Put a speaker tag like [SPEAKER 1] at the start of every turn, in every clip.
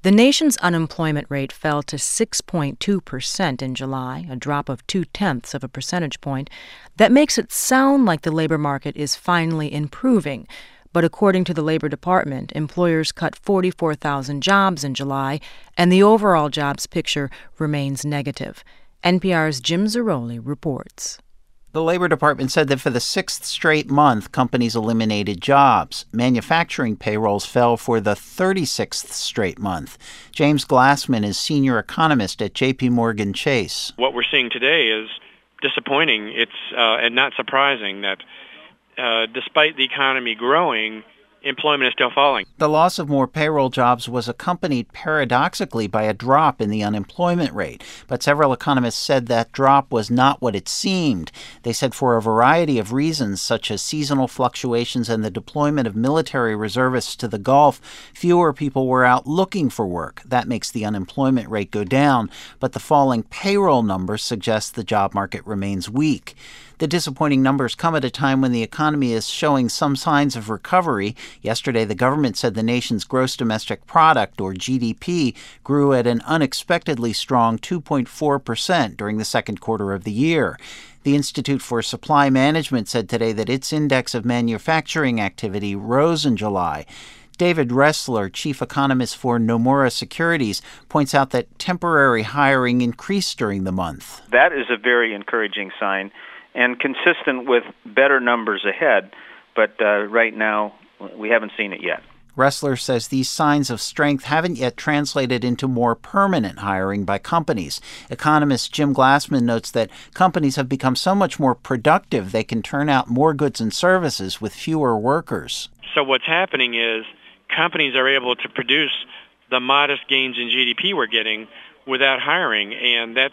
[SPEAKER 1] The nation's unemployment rate fell to 6.2% in July, a drop of 0.2 of a percentage point. That makes it sound like the labor market is finally improving. But according to the Labor Department, employers cut 44,000 jobs in July, and the overall jobs picture remains negative. NPR's Jim Zarroli reports.
[SPEAKER 2] The Labor Department said that for the sixth straight month, companies eliminated jobs. Manufacturing payrolls fell for the 36th straight month. James Glassman is senior economist at J.P. Morgan Chase.
[SPEAKER 3] What we're seeing today is disappointing. It's and not surprising that despite the economy growing, employment is still falling.
[SPEAKER 2] The loss of more payroll jobs was accompanied paradoxically by a drop in the unemployment rate. But several economists said that drop was not what it seemed. They said for a variety of reasons, such as seasonal fluctuations and the deployment of military reservists to the Gulf, fewer people were out looking for work. That makes the unemployment rate go down. But the falling payroll numbers suggest the job market remains weak. The disappointing numbers come at a time when the economy is showing some signs of recovery. Yesterday, the government said the nation's gross domestic product, or GDP, grew at an unexpectedly strong 2.4% during the second quarter of the year. The Institute for Supply Management said today that its index of manufacturing activity rose in July. David Ressler, chief economist for Nomura Securities, points out that temporary hiring increased during the month.
[SPEAKER 4] That is a very encouraging sign and consistent with better numbers ahead, but right now we haven't seen it yet.
[SPEAKER 2] Ressler says these signs of strength haven't yet translated into more permanent hiring by companies. Economist Jim Glassman notes that companies have become so much more productive they can turn out more goods and services with fewer workers.
[SPEAKER 3] So what's happening is companies are able to produce the modest gains in GDP we're getting without hiring, and that's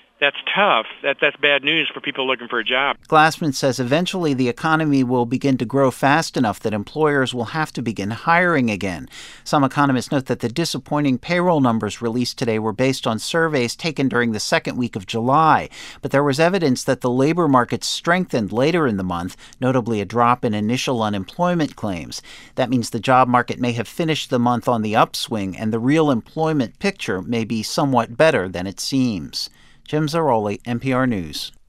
[SPEAKER 3] tough. That's bad news for people looking for a job.
[SPEAKER 2] Glassman says eventually the economy will begin to grow fast enough that employers will have to begin hiring again. Some economists note that the disappointing payroll numbers released today were based on surveys taken during the second week of July. But there was evidence that the labor market strengthened later in the month, notably a drop in initial unemployment claims. That means the job market may have finished the month on the upswing, and the real employment picture may be somewhat better than it seems. Jim Zarroli, NPR News.